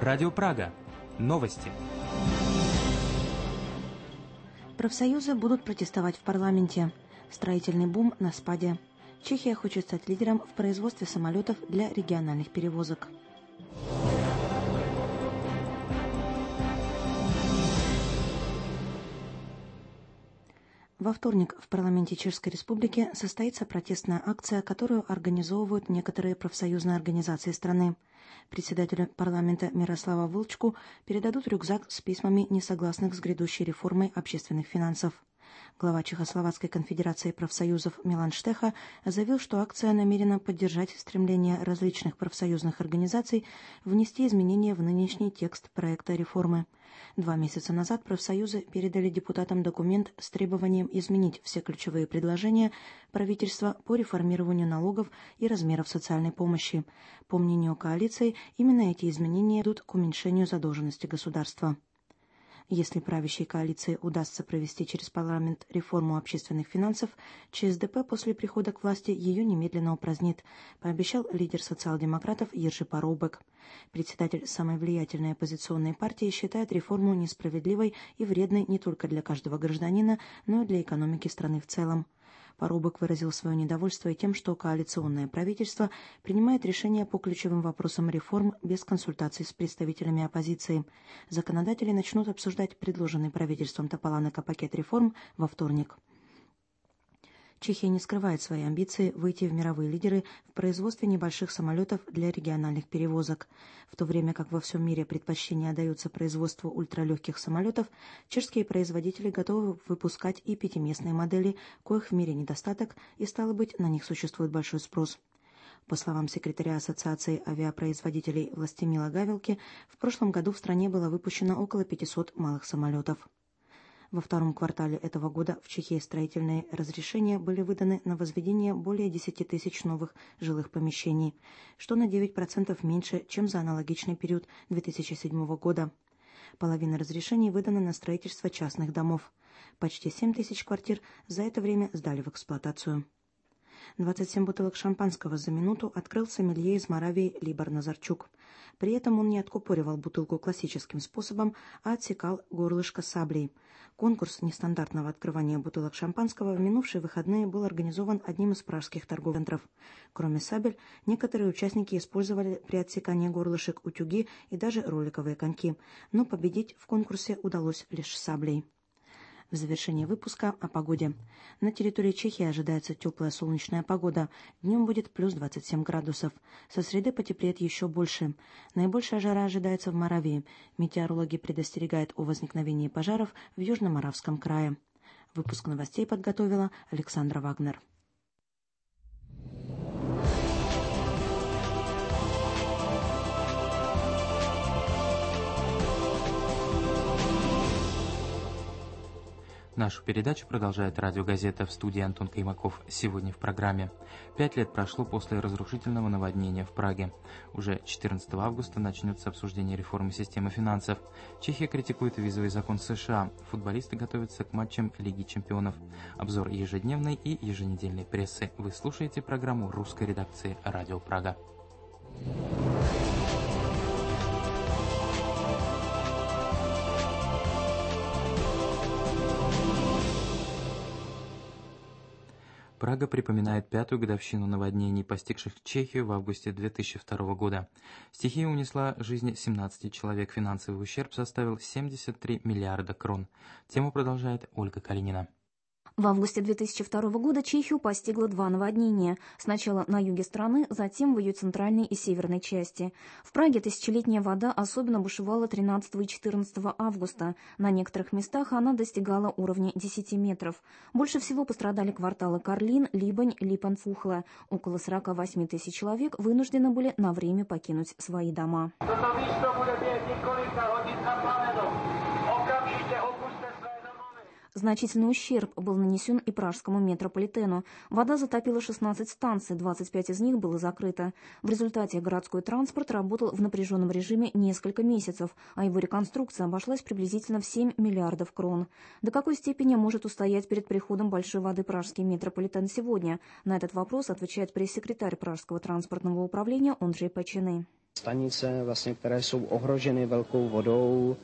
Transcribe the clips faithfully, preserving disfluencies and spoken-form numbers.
Радио Прага. Новости. Профсоюзы будут протестовать в парламенте. Строительный бум на спаде. Чехия хочет стать лидером в производстве самолетов для региональных перевозок. Во вторник в парламенте Чешской Республики состоится протестная акция, которую организовывают некоторые профсоюзные организации страны. Председателю парламента Мирослава Вълчку передадут рюкзак с письмами несогласных с грядущей реформой общественных финансов. Глава Чехословацкой конфедерации профсоюзов Милан Штеха заявил, что акция намерена поддержать стремление различных профсоюзных организаций внести изменения в нынешний текст проекта реформы. Два месяца назад профсоюзы передали депутатам документ с требованием изменить все ключевые предложения правительства по реформированию налогов и размеров социальной помощи. По мнению коалиции, именно эти изменения идут к уменьшению задолженности государства. Если правящей коалиции удастся провести через парламент реформу общественных финансов, ЧСДП после прихода к власти ее немедленно упразднит, пообещал лидер социал-демократов Ержи Парубек. Председатель самой влиятельной оппозиционной партии считает реформу несправедливой и вредной не только для каждого гражданина, но и для экономики страны в целом. Парубек выразил свое недовольство и тем, что коалиционное правительство принимает решения по ключевым вопросам реформ без консультаций с представителями оппозиции. Законодатели начнут обсуждать предложенный правительством Тополанека пакет реформ во вторник. Чехия не скрывает свои амбиции выйти в мировые лидеры в производстве небольших самолетов для региональных перевозок. В то время как во всем мире предпочтение отдается производству ультралегких самолетов, чешские производители готовы выпускать и пятиместные модели, коих в мире недостаток, и, стало быть, на них существует большой спрос. По словам секретаря Ассоциации авиапроизводителей Властимила Гавелки, в прошлом году в стране было выпущено около пятисот малых самолетов. Во втором квартале этого года в Чехии строительные разрешения были выданы на возведение более десяти тысяч новых жилых помещений, что на девять процентов меньше, чем за аналогичный период две тысячи седьмого года. Половина разрешений выдана на строительство частных домов. Почти семь тысяч квартир за это время сдали в эксплуатацию. двадцать семь бутылок шампанского за минуту открыл сомелье из Моравии Либор Назарчук. При этом он не откупоривал бутылку классическим способом, а отсекал горлышко саблей. Конкурс нестандартного открывания бутылок шампанского в минувшие выходные был организован одним из пражских торговых центров. Кроме сабель, некоторые участники использовали при отсекании горлышек утюги и даже роликовые коньки, но победить в конкурсе удалось лишь саблей. В завершении выпуска о погоде. На территории Чехии ожидается теплая солнечная погода. Днем будет плюс двадцать семь градусов. Со среды потеплеет еще больше. Наибольшая жара ожидается в Моравии. Метеорологи предостерегают о возникновении пожаров в Южно-Моравском крае. Выпуск новостей подготовила Александра Вагнер. Нашу передачу продолжает радиогазета, в студии Антон Каймаков. Сегодня в программе. Пять лет прошло после разрушительного наводнения в Праге. Уже четырнадцатого августа начнется обсуждение реформы системы финансов. Чехия критикует визовый закон США. Футболисты готовятся к матчам Лиги чемпионов. Обзор ежедневной и еженедельной прессы. Вы слушаете программу русской редакции «Радио Прага». Прага припоминает пятую годовщину наводнений, постигших Чехию в августе две тысячи второго года. Стихия унесла жизни семнадцати человек, финансовый ущерб составил семьдесят три миллиарда крон. Тему продолжает Ольга Калинина. В августе две тысячи второго года Чехию постигло два наводнения. Сначала на юге страны, затем в ее центральной и северной части. В Праге тысячелетняя вода особенно бушевала тринадцатого и четырнадцатого августа. На некоторых местах она достигала уровня десяти метров. Больше всего пострадали кварталы Карлин, Либань, Липанфухле. Около сорок восемь тысяч человек вынуждены были на время покинуть свои дома. Значительный ущерб был нанесен и пражскому метрополитену. Вода затопила шестнадцать станций, двадцать пять из них было закрыто. В результате городской транспорт работал в напряженном режиме несколько месяцев, а его реконструкция обошлась приблизительно в семь миллиардов крон. До какой степени может устоять перед приходом большой воды пражский метрополитен сегодня? На этот вопрос отвечает пресс-секретарь пражского транспортного управления Ондрей Печеный. Stanice, vlastně, které jsou ohroženy velkou vodou,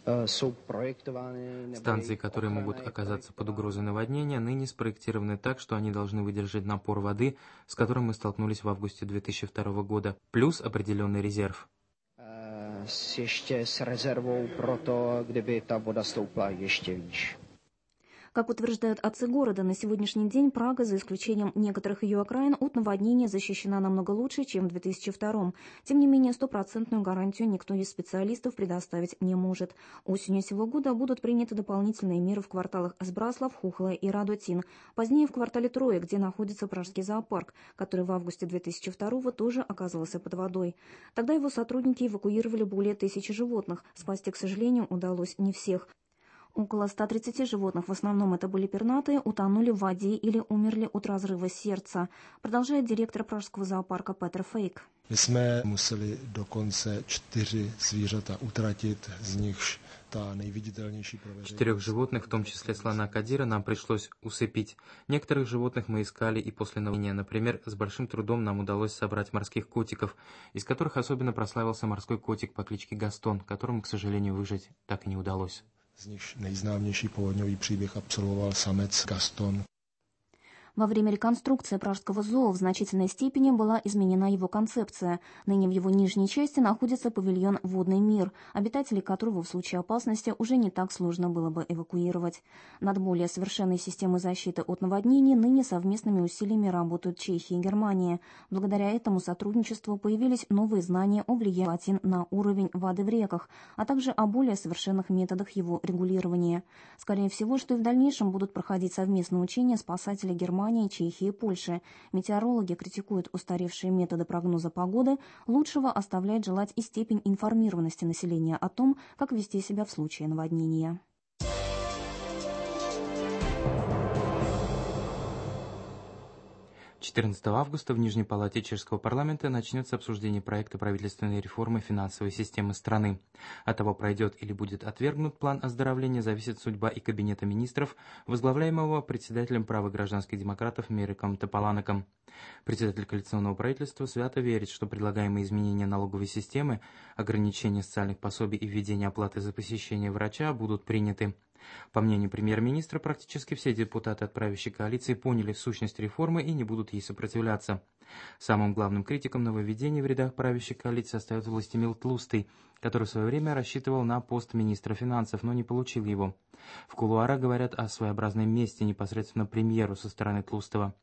станции, которые могут оказаться под угрозой наводнения, ныне спроектированы так, что они должны выдержать напор воды, с которым мы столкнулись в августе две тысячи второго года, плюс определенный резерв. Ještě s rezervou pro to, kdyby ta voda stoupla ještě výš. Как утверждают отцы города, на сегодняшний день Прага, за исключением некоторых ее окраин, от наводнения защищена намного лучше, чем в две тысячи втором. Тем не менее, стопроцентную гарантию никто из специалистов предоставить не может. Осенью сего года будут приняты дополнительные меры в кварталах Сбраслав, Хухла и Радотин. Позднее в квартале Троя, где находится Пражский зоопарк, который в августе две тысячи второго тоже оказался под водой. Тогда его сотрудники эвакуировали более тысячи животных. Спасти, к сожалению, удалось не всех. Около ста тридцати животных, в основном это были пернатые, утонули в воде или умерли от разрыва сердца, продолжает директор Пражского зоопарка Петр Фейк. My jsme museli dokonce čtyři zvířata utratit, z nichž ta nejviditelnější pro veřejnost. Четырех животных, в том числе слона Кадира, нам пришлось усыпить. Некоторых животных мы искали и после наводнения. Например, с большим трудом нам удалось собрать морских котиков, из которых особенно прославился морской котик по кличке Гастон, которому, к сожалению, выжить так и не удалось. Z nich nejznámější povodňový příběh absolvoval samec Gaston. Во время реконструкции Пражского зоо в значительной степени была изменена его концепция. Ныне в его нижней части находится павильон «Водный мир», обитателей которого в случае опасности уже не так сложно было бы эвакуировать. Над более совершенной системой защиты от наводнений ныне совместными усилиями работают Чехия и Германия. Благодаря этому сотрудничеству появились новые знания о влиянии на уровень воды в реках, а также о более совершенных методах его регулирования. Скорее всего, что и в дальнейшем будут проходить совместные учения спасателей Германии, Чехии и Польши. Метеорологи критикуют устаревшие методы прогноза погоды, лучшего оставляет желать и степень информированности населения о том, как вести себя в случае наводнения. четырнадцатого августа в Нижней палате Чешского парламента начнется обсуждение проекта правительственной реформы финансовой системы страны. От того, пройдет или будет отвергнут план оздоровления, зависит судьба и Кабинета министров, возглавляемого председателем правых гражданских демократов Мериком Тополанеком. Председатель коалиционного правительства свято верит, что предлагаемые изменения налоговой системы, ограничения социальных пособий и введение оплаты за посещение врача будут приняты. По мнению премьер-министра, практически все депутаты от правящей коалиции поняли сущность реформы и не будут ей сопротивляться. Самым главным критиком нововведений в рядах правящей коалиции остается Властимир Тлустый, который в свое время рассчитывал на пост министра финансов, но не получил его. В кулуарах говорят о своеобразной мести непосредственно премьеру со стороны Тлустого.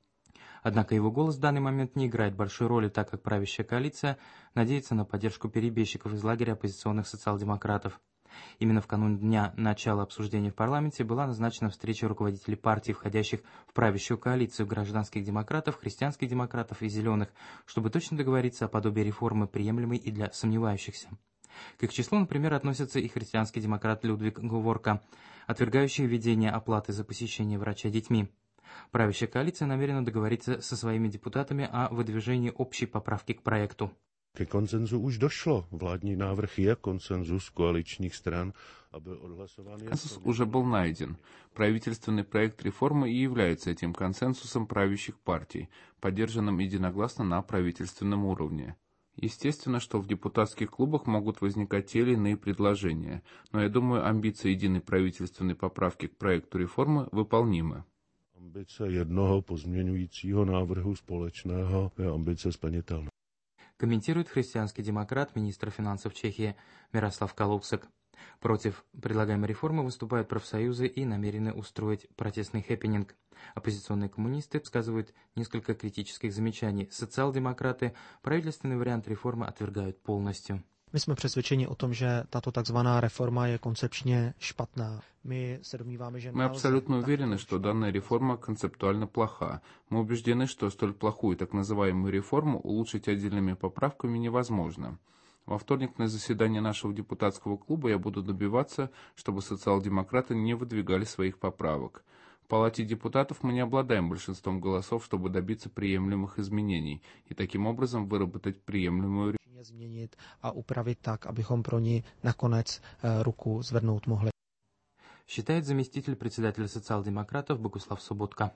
Однако его голос в данный момент не играет большой роли, так как правящая коалиция надеется на поддержку перебежчиков из лагеря оппозиционных социал-демократов. Именно в канун дня начала обсуждения в парламенте была назначена встреча руководителей партий, входящих в правящую коалицию гражданских демократов, христианских демократов и зеленых, чтобы точно договориться о подобии реформы, приемлемой и для сомневающихся. К их числу, например, относится и христианский демократ Людвиг Говорка, отвергающий введение оплаты за посещение врача детьми. Правящая коалиция намерена договориться со своими депутатами о выдвижении общей поправки к проекту. Ke konsenzu už došlo. Vládní návrh je konsenzus koaličních stran, a byl odhlasován. Консенсус уже был найден. Правительственный проект реформы и является этим консенсусом правящих партий, поддержанным единогласно на правительственном уровне. Естественно, что в депутатских клубах могут возникать те или иные предложения, но я думаю, амбиции единой правительственной поправки к проекту реформы выполнимы. Ambice jednoho pozměňujícího návrhu společného je ambice splnitelná. Комментирует христианский демократ, министр финансов Чехии Мирослав Калоусек. Против предлагаемой реформы выступают профсоюзы и намерены устроить протестный хэппининг. Оппозиционные коммунисты высказывают несколько критических замечаний. Социал-демократы правительственный вариант реформы отвергают полностью. My jsme přesvědčeni o tom, že tato takzvaná reforma je koncepčně špatná. My se domníváme, že Мы абсолютно уверены, что данная реформа концептуально плоха. Мы убеждены, что столь плохую так называемую реформу улучшить отдельными поправками невозможно. Во вторник на заседании нашего депутатского клуба я буду добиваться, чтобы социал-демократы не выдвигали своих поправок. В Палате депутатов мы не обладаем большинством голосов, чтобы добиться приемлемых изменений и таким образом выработать приемлемую реформу. Změnit a upravit tak, abychom pro ní nakonec ruku zvednout mohli. Считает заместитель председателя социал-демократов Богуслав Соботка.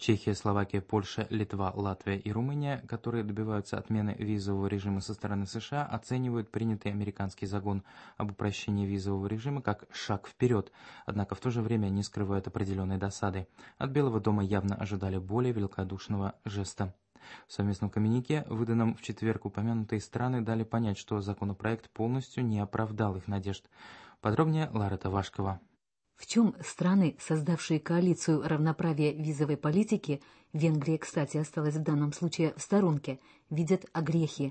Чехия, Словакия, Польша, Литва, Латвия и Румыния, которые добиваются отмены визового режима со стороны США, оценивают принятый американский закон об упрощении визового режима как шаг вперед, однако в то же время не скрывают определенной досады. От Белого дома явно ожидали более великодушного жеста. В совместном коммюнике, выданном в четверг, упомянутые страны дали понять, что законопроект полностью не оправдал их надежд. Подробнее Лара Тавашкова. В чем страны, создавшие коалицию равноправия визовой политики, Венгрия, кстати, осталась в данном случае в сторонке, видят огрехи?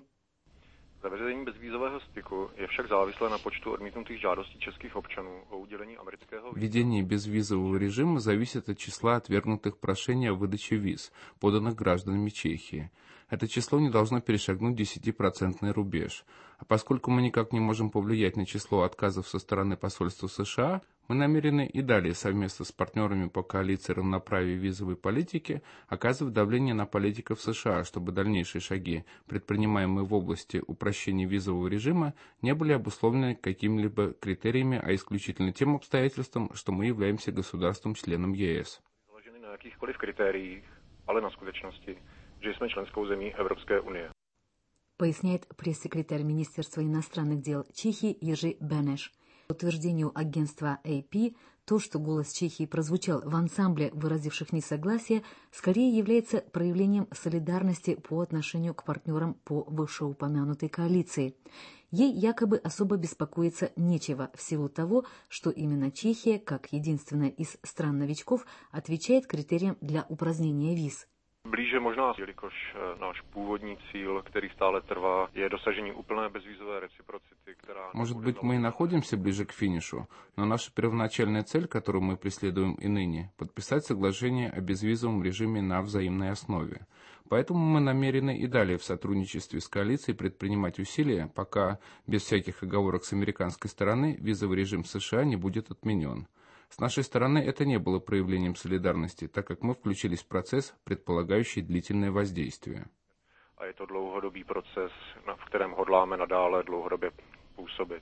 Zavedení bezvízového styku je však závislé na počtu odmítnutých žádostí českých občanů o udělení amerického víza. Введение безвизового режима зависит от числа отвергнутых прошений о выдаче виз, поданных гражданами Чехии. Это число не должно перешагнуть десятипроцентный рубеж. А поскольку мы никак не можем повлиять на число отказов со стороны посольства США, мы намерены и далее совместно с партнерами по коалиции равноправия визовой политики оказывать давление на политиков США, чтобы дальнейшие шаги, предпринимаемые в области упрощения визового режима, не были обусловлены какими-либо критериями, а исключительно тем обстоятельством, что мы являемся государством-членом ЕС. Založeny na jakýchkoliv kritériích, ale na skutečnosti, že jsme členskou zemí Evropské unie. Поясняет пресс-секретарь Министерства иностранных дел Чехии Ежи Бенеш. По утверждению агентства эй пи, то, что голос Чехии прозвучал в ансамбле выразивших несогласие, скорее является проявлением солидарности по отношению к партнерам по вышеупомянутой коалиции. Ей якобы особо беспокоиться нечего в силу того, что именно Чехия, как единственная из стран-новичков, отвечает критериям для упразднения виз. Blíže možná, jelikož náš původní cíl, který stále trvá, je dosažení úplné bezvízové reciprocity, která... Может быть, мы и находимся ближе к финишу, но наша первоначальная цель, которую мы преследуем и ныне, подписать соглашение о безвизовом режиме на взаимной основе. Поэтому мы намерены и далее в сотрудничестве с коалицией предпринимать усилия, пока, без всяких оговорок с американской стороны, визовый режим США не будет отменен. С нашей стороны это не было проявлением солидарности, так как мы включились в процесс, предполагающий длительное воздействие. A je to dlouhodobý proces, v kterém hodláme nadále dlouhodobě působit.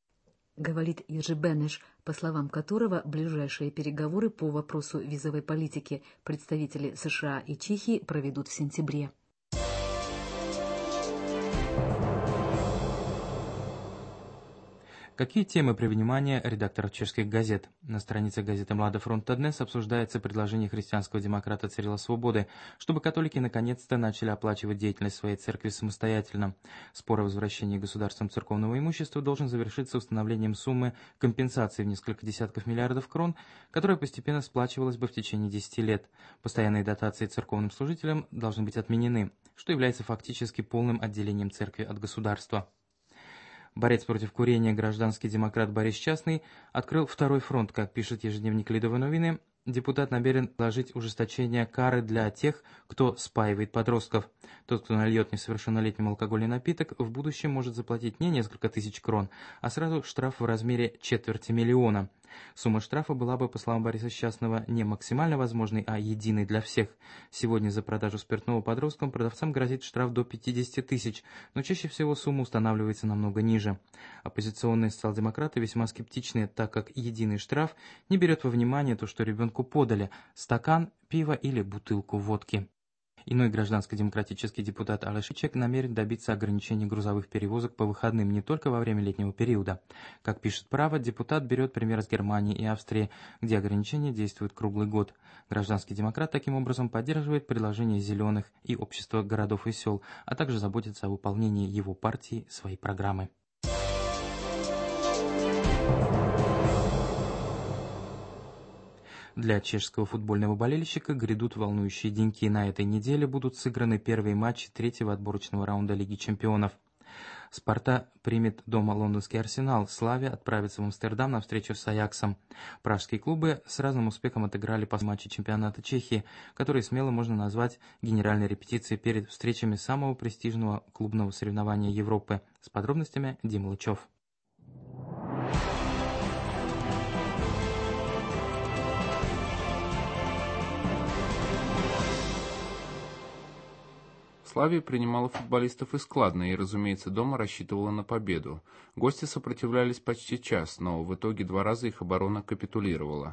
Говорит Ежи Бенеш, по словам которого ближайшие переговоры по вопросу визовой политики представители США и Чехии проведут в сентябре. Какие темы при внимании редакторов чешских газет? На странице газеты «Млада фронта Днес» обсуждается предложение христианского демократа Цирила Свободы, чтобы католики наконец-то начали оплачивать деятельность своей церкви самостоятельно. Спор о возвращении государством церковного имущества должен завершиться установлением суммы компенсации в несколько десятков миллиардов крон, которая постепенно сплачивалась бы в течение десяти лет. Постоянные дотации церковным служителям должны быть отменены, что является фактически полным отделением церкви от государства. Борец против курения, гражданский демократ Борис Частный, открыл второй фронт, как пишет ежедневник «Лидовые новины». Депутат намерен предложить ужесточение кары для тех, кто спаивает подростков. Тот, кто нальет несовершеннолетним алкогольный напиток, в будущем может заплатить не несколько тысяч крон, а сразу штраф в размере четверти миллиона. Сумма штрафа была бы, по словам Бориса Счастного, не максимально возможной, а единой для всех. Сегодня за продажу спиртного подросткам продавцам грозит штраф до пятидесяти тысяч, но чаще всего сумма устанавливается намного ниже. Оппозиционные социал-демократы весьма скептичны, так как единый штраф не берет во внимание то, что ребенку подали стакан пива или бутылку водки. Иной гражданско-демократический депутат Алешичек намерен добиться ограничения грузовых перевозок по выходным не только во время летнего периода. Как пишет «Право», депутат берет пример с Германии и Австрии, где ограничения действуют круглый год. Гражданский демократ таким образом поддерживает предложения «Зеленых» и общества городов и сел, а также заботится о выполнении его партии своей программы. Для чешского футбольного болельщика грядут волнующие деньки. На этой неделе будут сыграны первые матчи третьего отборочного раунда Лиги чемпионов. «Спарта» примет дома лондонский «Арсенал», «Славия» отправится в Амстердам на встречу с «Аяксом». Пражские клубы с разным успехом отыграли по матче чемпионата Чехии, который смело можно назвать генеральной репетицией перед встречами самого престижного клубного соревнования Европы. С подробностями Дима Лычев. Славия принимала футболистов из Кладно и, разумеется, дома рассчитывала на победу. Гости сопротивлялись почти час, но в итоге два раза их оборона капитулировала.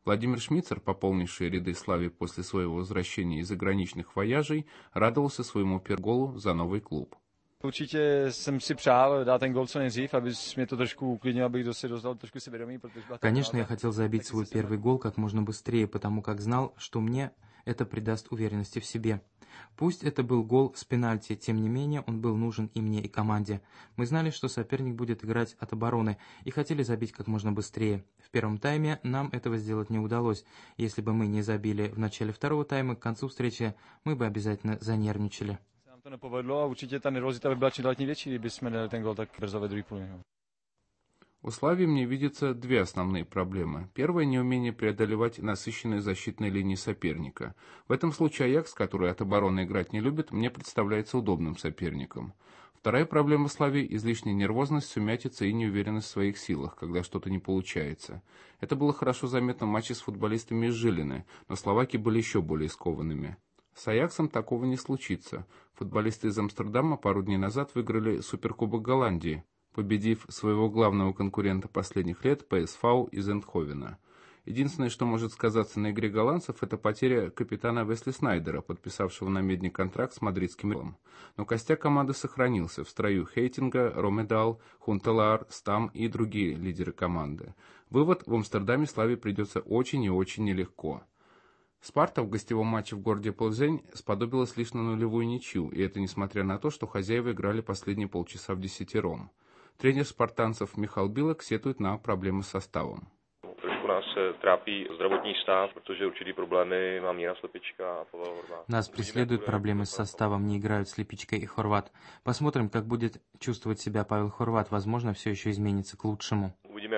Владимир Шмицер, пополнивший ряды Славии после своего возвращения из заграничных вояжей, радовался своему перголу за новый клуб. Určitě jsem si přál dát ten gol co nejdřív, aby mě to trošku uklidnilo, abych se dostal trošku sebevědomí, protože byla. Конечно, я хотел забить свой первый гол как можно быстрее, потому как знал, что мне это придаст уверенности в себе. Пусть это был гол с пенальти, тем не менее он был нужен и мне, и команде. Мы знали, что соперник будет играть от обороны, и хотели забить как можно быстрее. В первом тайме нам этого сделать не удалось. Если бы мы не забили в начале второго тайма, к концу встречи мы бы обязательно занервничали. To nepovedlo a určitě ta nervozita by byla čím dál tím větší, kdyby jsme dali ten gol tak brzo ve druhé půli. У Славии мне видятся две основные проблемы. Первая – неумение преодолевать насыщенные защитные линии соперника. В этом случае Аякс, который от обороны играть не любит, мне представляется удобным соперником. Вторая проблема Славии – излишняя нервозность, сумятица и неуверенность в своих силах, когда что-то не получается. Это было хорошо заметно в матче с футболистами из Жилины, но словаки были еще более скованными. С Аяксом такого не случится. Футболисты из Амстердама пару дней назад выиграли Суперкубок Голландии, победив своего главного конкурента последних лет пэ эс вэ из Эндховена. Единственное, что может сказаться на игре голландцев, это потеря капитана Весли Снайдера, подписавшего на медний контракт с мадридским Реалом. Но костяк команды сохранился. В строю Хейтинга, Ромедал, Хунтелар, Стам и другие лидеры команды. Вывод: в Амстердаме Славии придется очень и очень нелегко. Спарта в гостевом матче в городе Плзень сподобилась лишь на нулевую ничью, и это несмотря на то, что хозяева играли последние полчаса вдесятером. Тренер спартанцев Михаил Билок сетует на проблемы с составом. Нас преследуют проблемы с составом, не играют Слепичка и Хорват. Посмотрим, как будет чувствовать себя Павел Хорват. Возможно, все еще изменится к лучшему.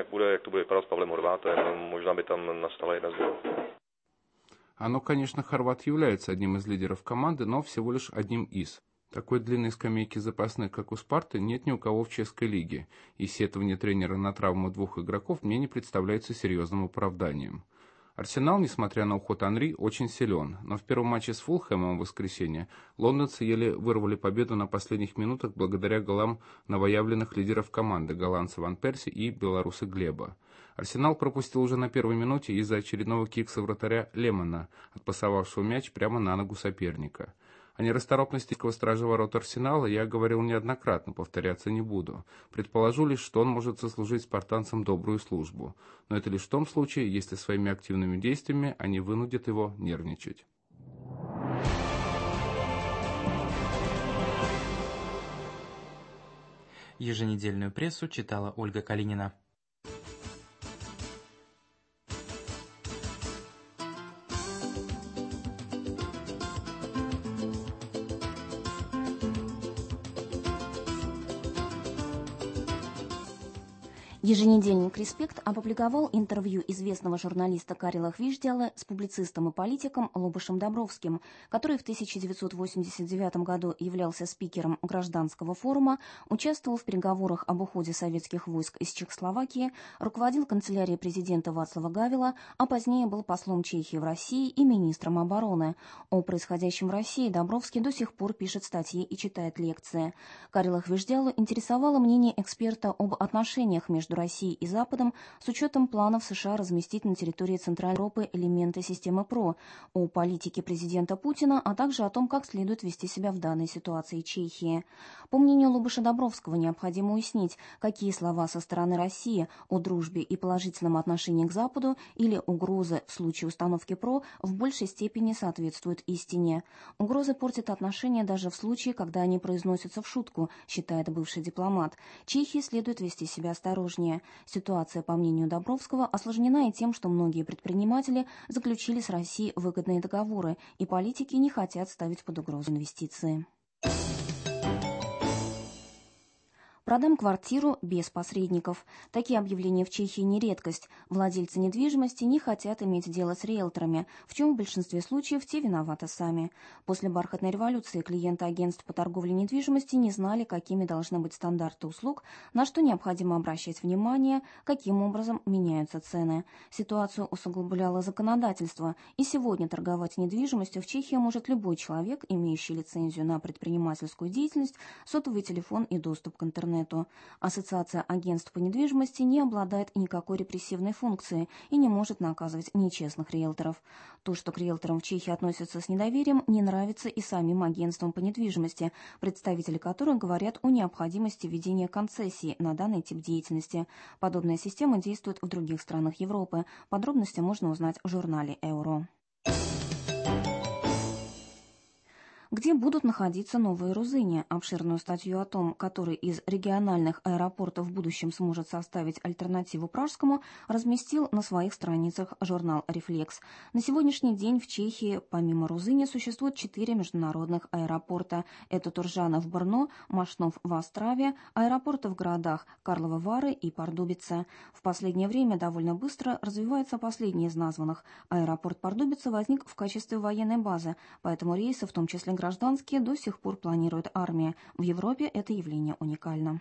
Оно, конечно, Хорват является одним из лидеров команды, но всего лишь одним из. Такой длинной скамейки запасных, как у Спарты, нет ни у кого в чешской лиге, и сетование тренера на травму двух игроков мне не представляется серьезным оправданием. Арсенал, несмотря на уход Анри, очень силен, но в первом матче с Фулхэмом в воскресенье лондонцы еле вырвали победу на последних минутах благодаря голам новоявленных лидеров команды, голландца Ван Перси и белоруса Глеба. Арсенал пропустил уже на первой минуте из-за очередного кикса вратаря Лемона, отпасовавшего мяч прямо на ногу соперника. О нерасторопности стража ворот Арсенала я говорил неоднократно, повторяться не буду. Предположу лишь, что он может сослужить спартанцам добрую службу. Но это лишь в том случае, если своими активными действиями они вынудят его нервничать. Еженедельную прессу читала Ольга Калинина. Еженедельник «Респект» опубликовал интервью известного журналиста Карила Хвиждяла с публицистом и политиком Лобышем Добровским, который в тысяча девятьсот восемьдесят девятом году являлся спикером Гражданского форума, участвовал в переговорах об уходе советских войск из Чехословакии, руководил канцелярией президента Вацлава Гавела, а позднее был послом Чехии в России и министром обороны. О происходящем в России Добровский до сих пор пишет статьи и читает лекции. Карила Хвиждялу интересовало мнение эксперта об отношениях между Россией и Западом с учетом планов США разместить на территории Центральной Европы элементы системы ПРО, о политике президента Путина, а также о том, как следует вести себя в данной ситуации Чехии. По мнению Лобыша Добровского, необходимо уяснить, какие слова со стороны России о дружбе и положительном отношении к Западу или угрозы в случае установки ПРО в большей степени соответствуют истине. Угрозы портят отношения даже в случае, когда они произносятся в шутку, считает бывший дипломат. Чехии следует вести себя осторожнее. Ситуация, по мнению Добровского, осложнена и тем, что многие предприниматели заключили с Россией выгодные договоры, и политики не хотят ставить под угрозу инвестиции. Продам квартиру без посредников. Такие объявления в Чехии не редкость. Владельцы недвижимости не хотят иметь дело с риэлторами, в чем в большинстве случаев те виноваты сами. После бархатной революции клиенты агентств по торговле недвижимостью не знали, какими должны быть стандарты услуг, на что необходимо обращать внимание, каким образом меняются цены. Ситуацию усугубляло законодательство, и сегодня торговать недвижимостью в Чехии может любой человек, имеющий лицензию на предпринимательскую деятельность, сотовый телефон и доступ к интернету. интернету. Ассоциация агентств по недвижимости не обладает никакой репрессивной функцией и не может наказывать нечестных риэлторов. То, что к риэлторам в Чехии относятся с недоверием, не нравится и самим агентствам по недвижимости, представители которых говорят о необходимости введения концессий на данный тип деятельности. Подобная система действует в других странах Европы. Подробности можно узнать в журнале «Эуро». Где будут находиться новые Рузыни. Обширную статью о том, который из региональных аэропортов в будущем сможет составить альтернативу пражскому, разместил на своих страницах журнал «Рефлекс». На сегодняшний день в Чехии помимо Рузыни существует четыре международных аэропорта. Это Туржанов в Брно, Машнов в Острове, аэропорты в городах Карловы Вары и Пардубице. В последнее время довольно быстро развивается последний из названных. Аэропорт Пардубице возник в качестве военной базы, поэтому рейсы, в том числе гражданские, до сих пор планирует армия. В Европе это явление уникально.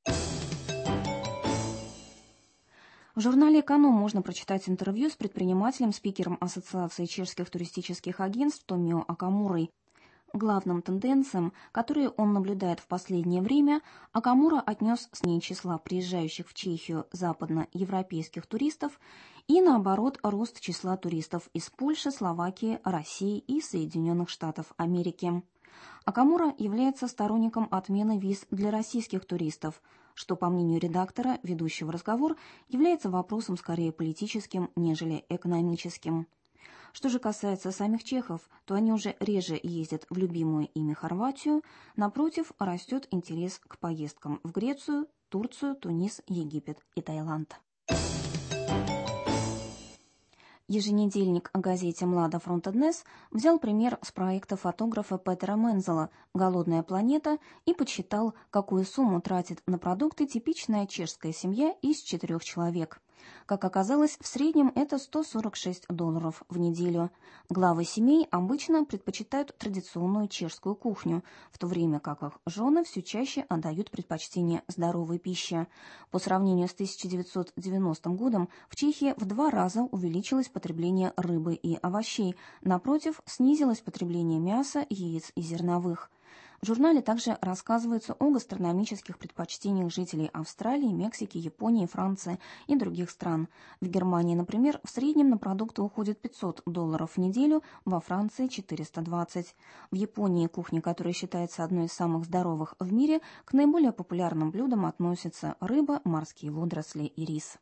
В журнале «Эконом» можно прочитать интервью с предпринимателем, спикером Ассоциации чешских туристических агентств Томио Акамурой. Главным тенденциям, которые он наблюдает в последнее время, Акамура отнес снижение числа приезжающих в Чехию западноевропейских туристов и, наоборот, рост числа туристов из Польши, Словакии, России и Соединенных Штатов Америки. Акамура является сторонником отмены виз для российских туристов, что, по мнению редактора, ведущего разговор, является вопросом скорее политическим, нежели экономическим. Что же касается самих чехов, то они уже реже ездят в любимую ими Хорватию. Напротив, растет интерес к поездкам в Грецию, Турцию, Тунис, Египет и Таиланд. Еженедельник о газете «Млада Фронтеднес» взял пример с проекта фотографа Петера Мензела «Голодная планета» и подсчитал, какую сумму тратит на продукты типичная чешская семья из четырех человек. Как оказалось, в среднем это сто сорок шесть долларов в неделю. Главы семей обычно предпочитают традиционную чешскую кухню, в то время как их жены все чаще отдают предпочтение здоровой пище. По сравнению с тысяча девятьсот девяностым годом в Чехии в два раза увеличилось потребление рыбы и овощей, напротив, снизилось потребление мяса, яиц и зерновых. В журнале также рассказывается о гастрономических предпочтениях жителей Австралии, Мексики, Японии, Франции и других стран. В Германии, например, в среднем на продукты уходит пятьсот долларов в неделю, во Франции четыреста двадцать. В Японии, кухня, которая считается одной из самых здоровых в мире, к наиболее популярным блюдам относятся рыба, морские водоросли и рис.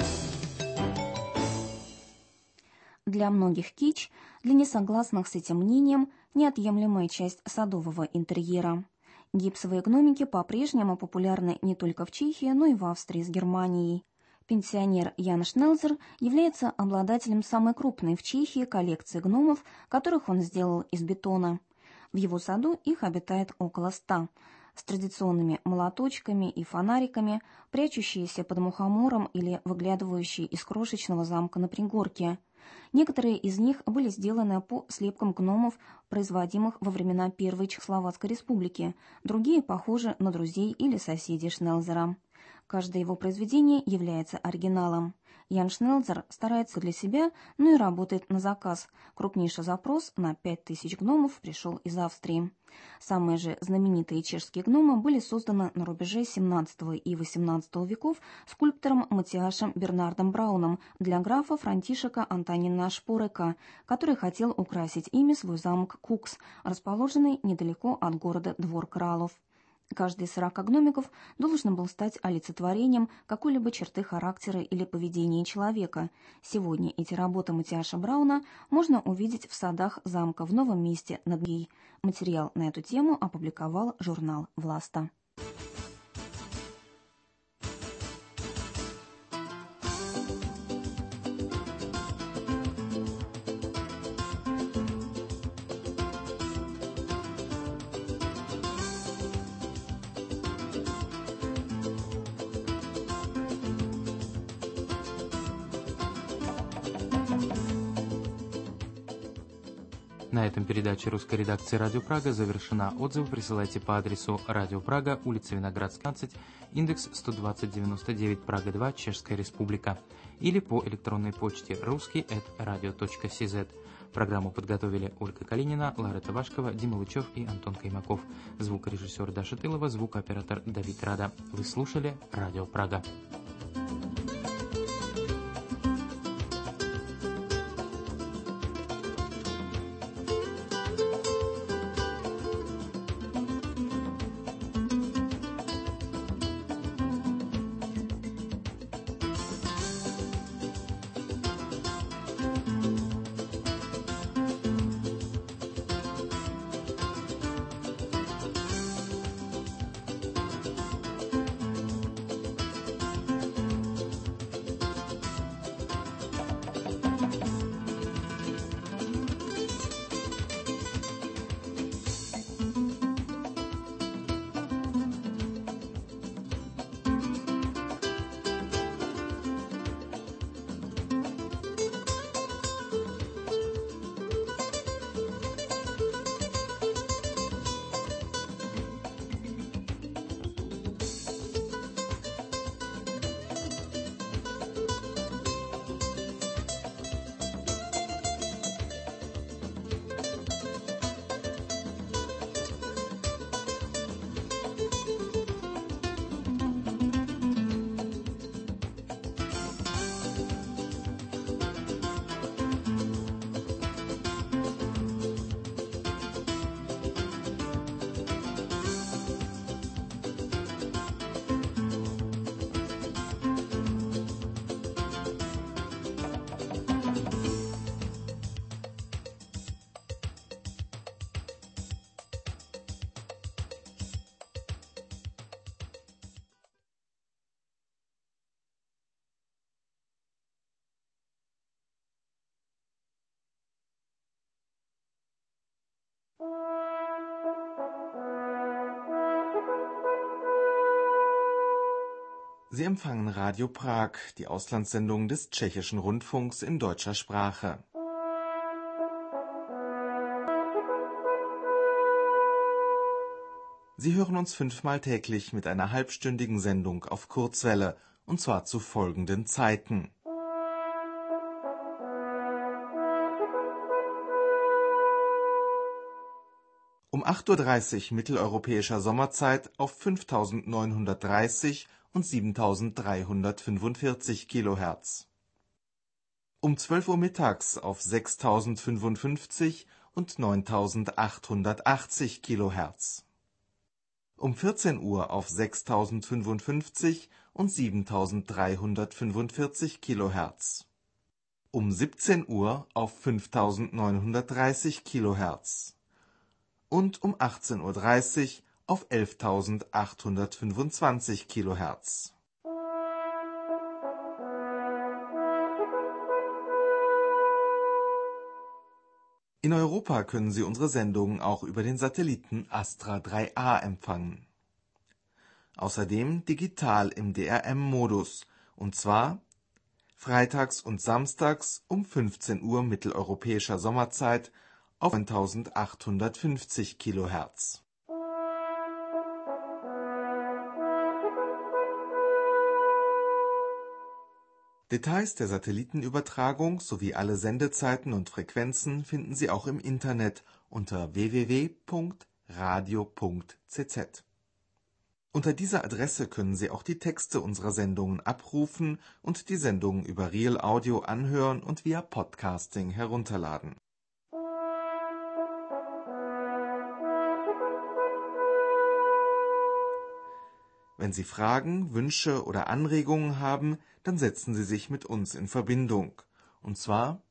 Для многих кич, для несогласных с этим мнением, неотъемлемая часть садового интерьера. Гипсовые гномики по-прежнему популярны не только в Чехии, но и в Австрии с Германией. Пенсионер Ян Шнелзер является обладателем самой крупной в Чехии коллекции гномов, которых он сделал из бетона. В его саду их обитает около ста. С традиционными молоточками и фонариками, прячущиеся под мухомором или выглядывающие из крошечного замка на пригорке. Некоторые из них были сделаны по слепкам гномов, производимых во времена Первой Чехословацкой республики, другие похожи на друзей или соседей Шнелзера. Каждое его произведение является оригиналом. Ян Шнелзер старается для себя, но и работает на заказ. Крупнейший запрос на пять тысяч гномов пришел из Австрии. Самые же знаменитые чешские гномы были созданы на рубеже семнадцатого и восемнадцатого веков скульптором Матиашем Бернардом Брауном для графа Франтишека Антонина Шпорека, который хотел украсить ими свой замок Кукс, расположенный недалеко от города Двор Кралов. Каждый из сорока гномиков должен был стать олицетворением какой-либо черты характера или поведения человека. Сегодня эти работы Матиаша Брауна можно увидеть в садах замка в новом месте над Гей. Материал на эту тему опубликовал журнал «Власта». На этом передача русской редакции «Радио Прага» завершена. Отзывы присылайте по адресу Радио Прага, улица Виноградская, пятнадцать, индекс сто двадцать девяносто девять, Прага два, Чешская Республика, или по электронной почте русский эт радио точка си зет. Программу подготовили Ольга Калинина, Лара Табашкова, Дима Лычев и Антон Каймаков. Звукорежиссер Даша Тылова, звукооператор Давид Рада. Вы слушали Радио Прага. Sie empfangen Radio Prag, die Auslandssendung des Tschechischen Rundfunks in deutscher Sprache. Sie hören uns fünfmal täglich mit einer halbstündigen Sendung auf Kurzwelle, und zwar zu folgenden Zeiten: um acht Uhr dreißig mitteleuropäischer Sommerzeit auf fünftausendneunhundertdreißig und siebentausenddreihundertfünfundvierzig Kilohertz. Um zwölf Uhr mittags auf sechstausendfünfundfünfzig und neuntausendachthundertachtzig Kilohertz. Um vierzehn Uhr auf sechstausendfünfundfünfzig und siebentausenddreihundertfünfundvierzig Kilohertz. Um siebzehn Uhr auf fünftausendneunhundertdreißig Kilohertz. Und um achtzehn Uhr dreißig auf elftausendachthundertfünfundzwanzig Kilohertz. In Europa können Sie unsere Sendungen auch über den Satelliten Astra drei A empfangen. Außerdem digital im D R M-Modus, und zwar freitags und samstags um fünfzehn Uhr mitteleuropäischer Sommerzeit auf neuntausendachthundertfünfzig Kilohertz. Details der Satellitenübertragung sowie alle Sendezeiten und Frequenzen finden Sie auch im Internet unter w w w punkt radio punkt c z. Unter dieser Adresse können Sie auch die Texte unserer Sendungen abrufen und die Sendungen über Real Audio anhören und via Podcasting herunterladen. Wenn Sie Fragen, Wünsche oder Anregungen haben, dann setzen Sie sich mit uns in Verbindung. Und zwar